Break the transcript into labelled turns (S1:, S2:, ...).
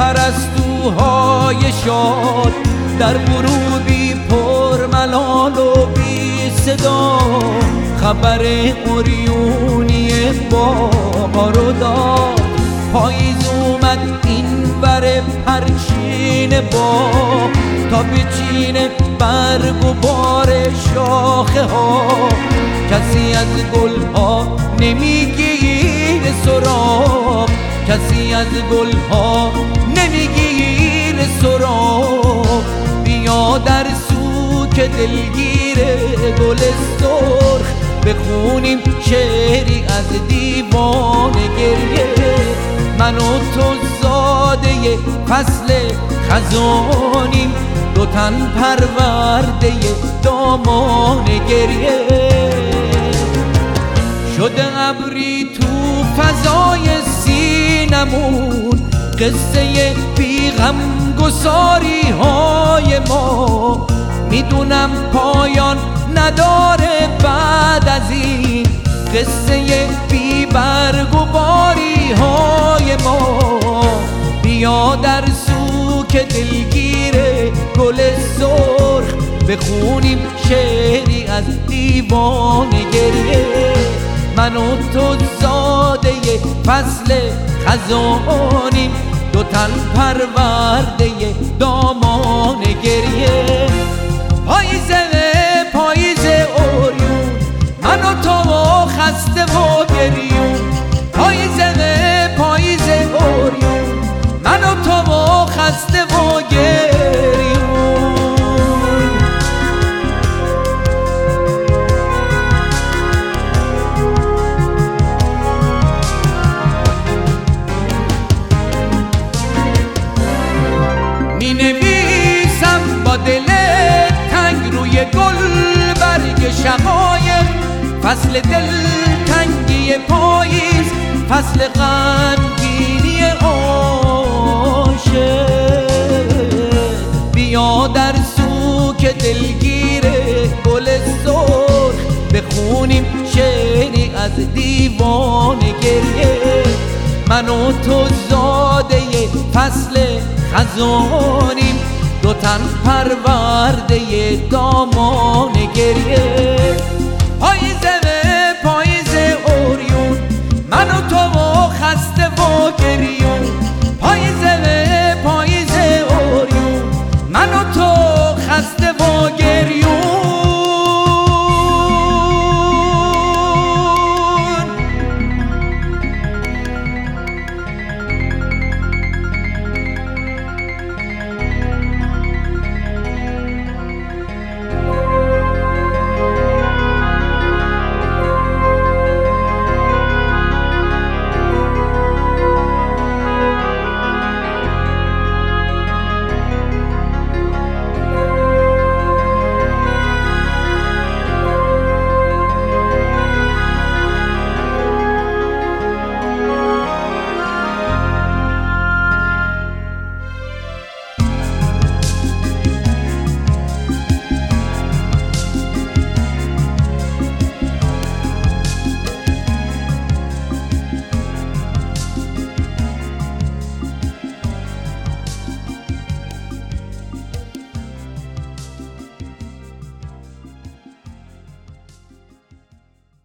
S1: پرستوهای شاد در غروبی پر ملال و بی صدا خبر عریونی بهار رو داد. پاییز اومد این ور پرچین باغ تا بچینه برگ و بار شاخه ها. کسی از گل ها نمیگیره سراغ، کسی از گل ها نمیگیره سراغ. بیا در سوک دلگیر گل سرخ بخونیم شعری از دیوان گریه. من و تو زاده فصل خزانیم، دو تن پرورده دامان گریه. شده ابری تو فضای سینمون قصه بیغم گساری های ما. میدونم پایان نداره بعد از این قصه بی برگ و باری های ما. بیا در سوک دلگیر گل سرخ بخونیم شعری از دیوان گریه. من و تو زاده فصل خزانیم، دو تن پرورده دامان گریه. پاییزه پاییزه اوریون، من و تو خسته و گریون. پاییزه پاییزه اوریون، من و تو خسته و گریون. می نویسم با دل تنگ روی گل برگ شقایق، فصل دل تنگی پاییز، فصل غمگینی عاشق. بیا در سوک دلگیر گل سرخ بخونیم شعری از دیوان گریه. من و تو زاده فصل خزانیم، دو تن پرورده دامان گریه. پاییزه